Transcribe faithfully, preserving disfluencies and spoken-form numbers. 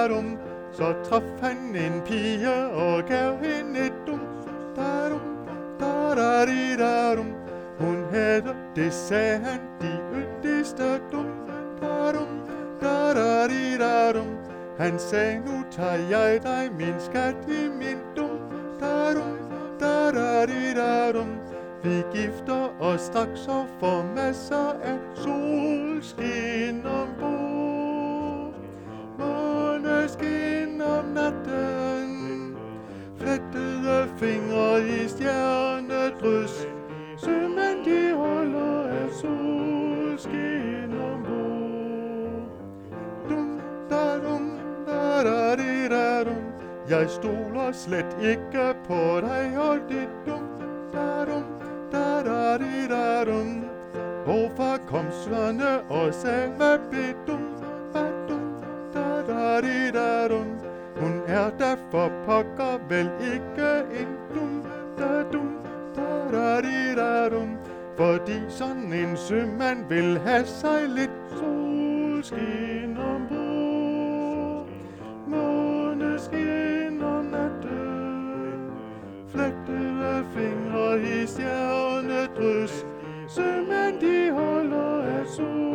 da-dum. Så traf han en pige og gav hende et dum, da-dum, da-da-di-da-dum. Hun havde, det sagde han, de yndigste dum, da-dum, da-da-di-da-dum. Han sagde, nu tager jeg dig, min skat, i min dum, da-dum, da-da-di-da-dum. Vi gifter os straks og får masser af solskin ombord. Måneskin om natten, flettede fingre i stjernedrys. Sømænd de holder af solskin ombord. Dum, da dum, da da di da dum. Jeg stoler slet ikke på dig, hold dit dum, da dum, da da di da dum. Hvorfor kom Svane og sagde, hvad bedum, hvad dum, da da di da dum. Hun er da for pokker vel ikke en dum, da dum, da da di da dum. Fordi sådan en sømand vil have sig lidt solskin ombord. Måneskin om natten, flettede fingre i stjernedrys. Sømænd de holder af sol.